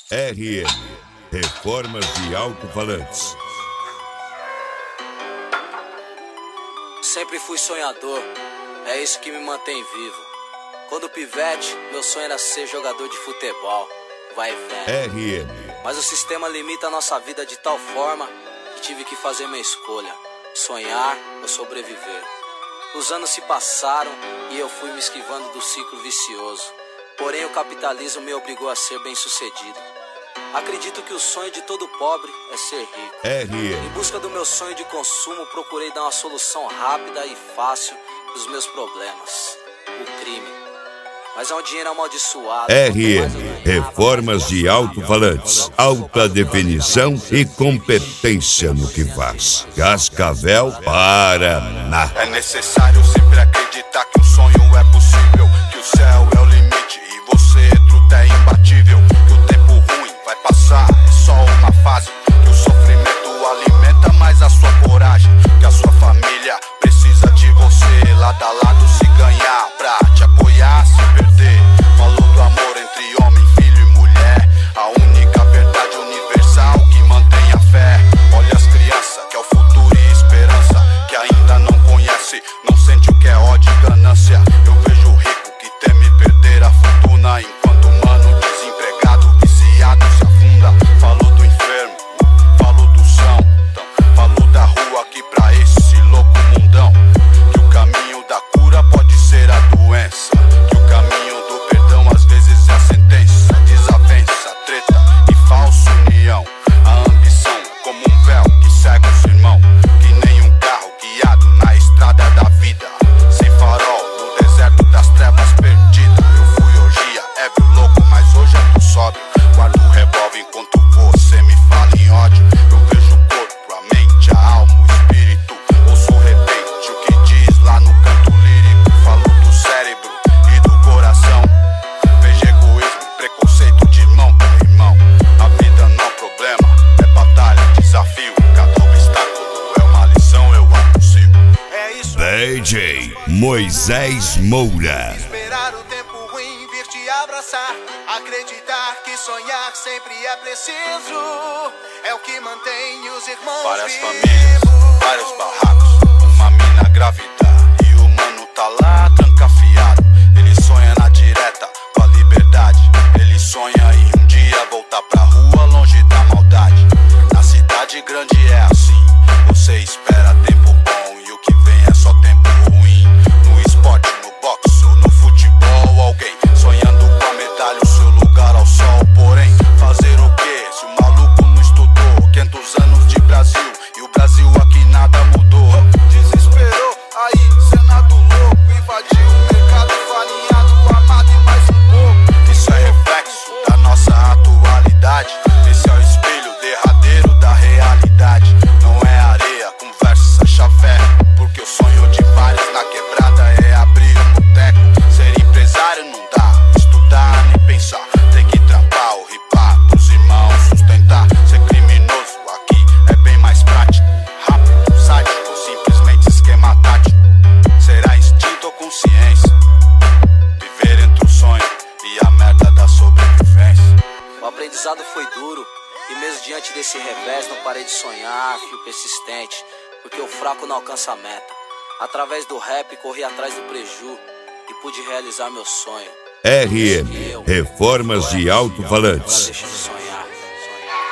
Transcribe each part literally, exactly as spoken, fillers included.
R M Reformas de Alto-Falantes. Sempre fui sonhador, é isso que me mantém vivo. Quando pivete, meu sonho era ser jogador de futebol. Vai vendo. R M. Mas o sistema limita a nossa vida de tal forma que tive que fazer minha escolha: sonhar ou sobreviver. Os anos se passaram e eu fui me esquivando do ciclo vicioso. Porém o capitalismo me obrigou a ser bem-sucedido. Acredito que o sonho de todo pobre é ser rico. R M. Em busca do meu sonho de consumo, procurei dar uma solução rápida e fácil dos meus problemas: o crime. Mas é um dinheiro amaldiçoado. R M Reformas de Alto-Falantes. Alta definição e competência no que faz. Cascavel, Paraná. É necessário sempre acreditar que um sonho é possível, que o céu é o limite e você truta é imbatível, que o tempo ruim vai passar, é só uma fase, que o sofrimento alimenta mais a sua coragem, que a sua família precisa de você, lado a lado se ganhar, pra te apoiar, se perder. Falou do amor entre homem, filho e mulher, a única verdade universal que mantém a fé. Olha as crianças, que é o futuro e esperança, que ainda não conhece, não sente o que é ódio e ganância. Eu vejo o rico que teme perder a fortuna, enquanto o mano desempregado, viciado se afunda. Falou do enfermo, falou do são, então, falou da rua aqui pra esse louco mundão, que o caminho da cura pode ser a doença, que o caminho do perdão às vezes é a sentença. Desavença, treta e falsa união, a ambição é como um véu que cega o irmão, que nem um carro guiado na estrada da vida, sem farol no deserto das trevas perdida. Eu fui orgia, ébrio louco, mas hoje eu tô sóbrio. Guardo o revólver enquanto você me fala em ódio. Eu vejo o corpo, a mente, a alma, o espírito. Ouço repente o que diz lá no canto lírico. Falou do cérebro e do coração. Vejo egoísmo, preconceito de irmão pra irmão. A vida não é problema, é batalha, desafio. Cada obstáculo é uma lição, eu anuncio. É isso. D J Moisés Moura. Esperar o tempo ruim vir te abraçar, acreditar que sonhar sempre é preciso, é o que mantém os irmãos Várias vivos. famílias, vários barracos, uma mina grávida e o mano tá lá trancafiado. Ele sonha na direta com a liberdade, ele sonha em um dia voltar pra rua longe da maldade. Na cidade grande é assim, você espera tempo bom e o que vem é só tempo ruim. No esporte, no boxe ou no futebol, alguém sonhando com a medalha, o seu lugar ao sol. Porém, fazer o que se o maluco não estudou? quinhentos anos de Brasil e o Brasil aqui nada mudou. Desesperou, aí Senado louco, invadiu o mercado farinhado, amado e mais um pouco. Isso é reflexo da nossa atualidade, esse é o espelho derradeiro da realidade. Não é areia, conversa, chavé, porque o sonho de vários na quebrada é abrir um boteco. Ser empresário não dá, estudar nem pensar, tem que trampar ou ripar pros irmãos sustentar. Ser criminoso aqui é bem mais prático, rápido, sádico ou simplesmente esquema tático. Será instinto ou consciência? Viver entre o sonho e a merda da sobrevivência. O aprendizado foi duro e mesmo diante desse revés não parei de sonhar, fui persistente, porque o fraco não alcança a meta. Através do rap corri atrás do preju e pude realizar meu sonho. R M Reformas de Alto-Falantes. Deixa de sonhar, sonhar.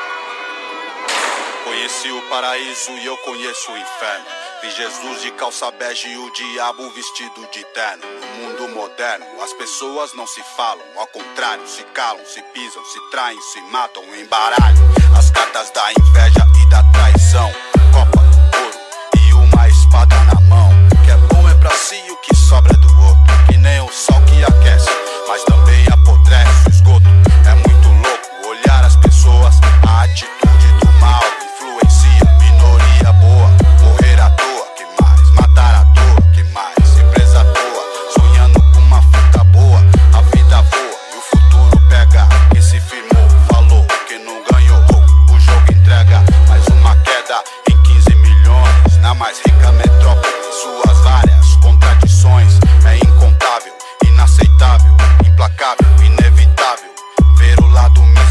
Conheci o paraíso e eu conheço o inferno. Vi Jesus de calça bege e o diabo vestido de terno. No mundo moderno, as pessoas não se falam, ao contrário, se calam, se pisam, se traem, se matam, embaralham as cartas da inveja e da traição. Copa, ouro e uma espada na mão. O que é bom é pra si e o que sobra é do outro. Que nem o sol que aquece, mas também apodrece o esgoto. É muito louco olhar as pessoas, a atitude do mal influencia. Minoria boa, morrer à toa, que mais? Matar à toa, que mais? Empresa à toa, sonhando com uma fita boa. A vida voa e o futuro pega. Quem se firmou, falou, quem não ganhou, o jogo entrega. Mais uma queda em quinze milhões, na mais rica metrópole. Suas várias contradições, é incontável, inaceitável, implacável, inevitável.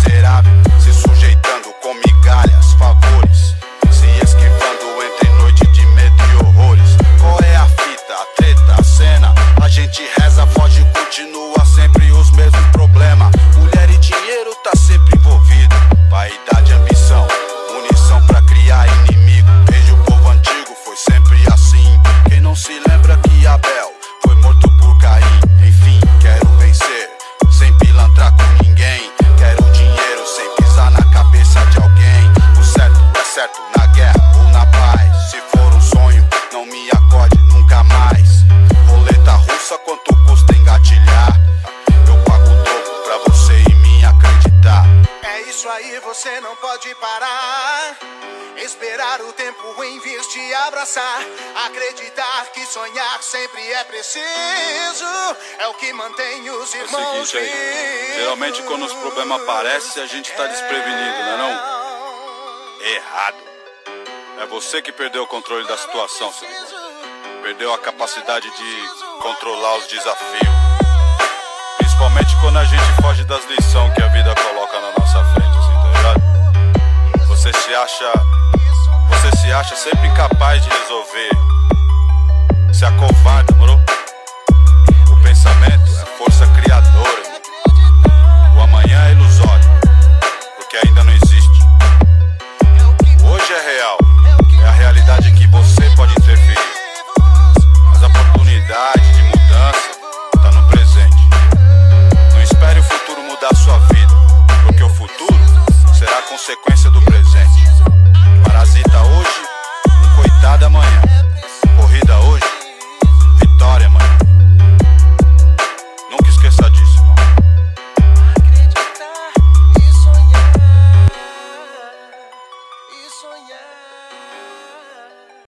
miserável, se sujeitando com migalhas, favores, se esquivando entre noite de medo e horrores. Qual é a fita, a treta, a cena? A gente reza, foge, continua sempre os mesmos problemas. Mulher e dinheiro tá sempre envolvido, vaidade, ambição, munição pra criar inimigo. Desde o povo antigo foi sempre assim. Quem não se lembra que Abel foi morto por Caim? Enfim, quero vencer sem pilantrar com ninguém. Quero dinheiro sem pisar na cabeça de alguém. O certo é certo na guerra ou na paz. Se for um sonho, não me acorde nunca mais. Roleta russa, quanto custa engatilhar? Eu pago o dobro pra você em mim acreditar. É isso aí, você não pode parar. Esperar o tempo em vez de abraçar. Acreditar que sonhar sempre é preciso. É o que mantém os É o irmãos seguinte aí, geralmente quando os problemas aparecem, a gente tá desprevenido, não é não? Errado. É você que perdeu o controle da situação, seu irmão. Perdeu a capacidade de controlar os desafios. Principalmente quando a gente foge das lições que a vida coloca na nossa frente, assim, tá ligado? Você se acha... Você se acha sempre incapaz de resolver. Se acovarda, moro? O pensamento é força criadora, irmão. O amanhã é ilusório, porque ainda não existe. Hoje é real, é a realidade que você pode interferir. Mas a oportunidade de mudança tá no presente. Não espere o futuro mudar sua vida, porque o futuro será consequência do presente. Parasita hoje, um coitado amanhã. Corrida hoje, vitória amanhã. Nunca esqueça disso, irmão. Acreditar e sonhar, e sonhar.